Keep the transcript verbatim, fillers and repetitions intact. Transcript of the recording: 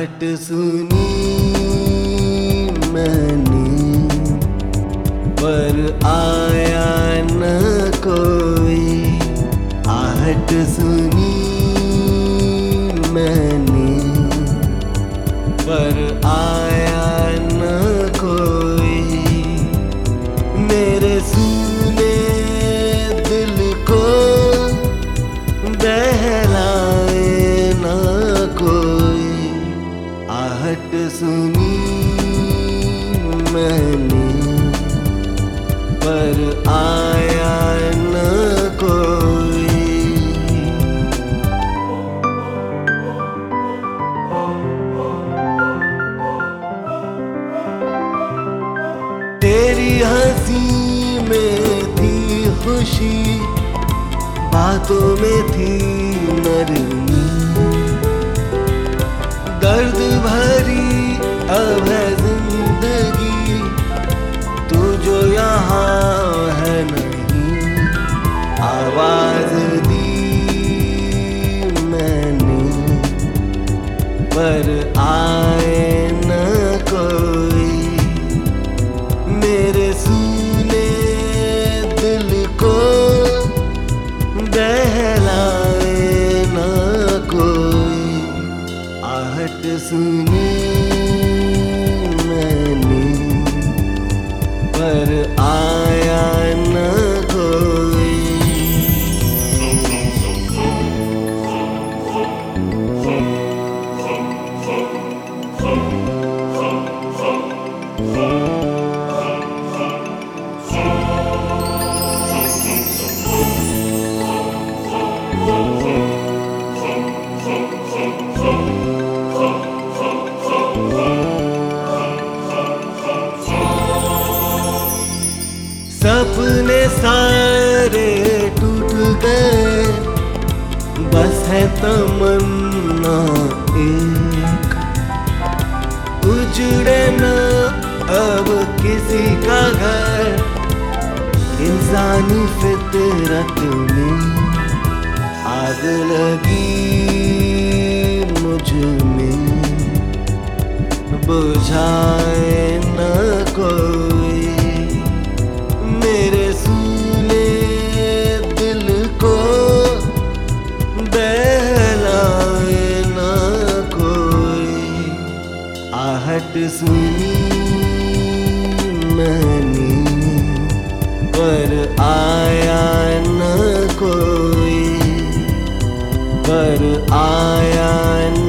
आहट सुनी मैंने पर आया न कोई। आहट सुनी मैंने पर आया न कोई। मेरे सुने दिल को बहलाए न कोई। आहट सुनी मैंने पर आया न कोई। तेरी हंसी में थी खुशी, बातों में थी नरमी। दर्द भरी अब है जिंदगी, तू जो यहाँ है नहीं। आवाज दी मैंने पर आए न कोई। मेरे सुने दिल को बहलाए न कोई। आहट सुनी मैंने पर आया न कोई। सपने सारे टूट गए, बस है तमन्ना एक। उजड़े न अब किसी का घर, इंसानी फितरत में आग लगी मुझ में। बुझाए न कोई। मेरे सुने दिल को बहलाए न कोई। आहट सुनी मैंने पर आया न कोई। पर आया न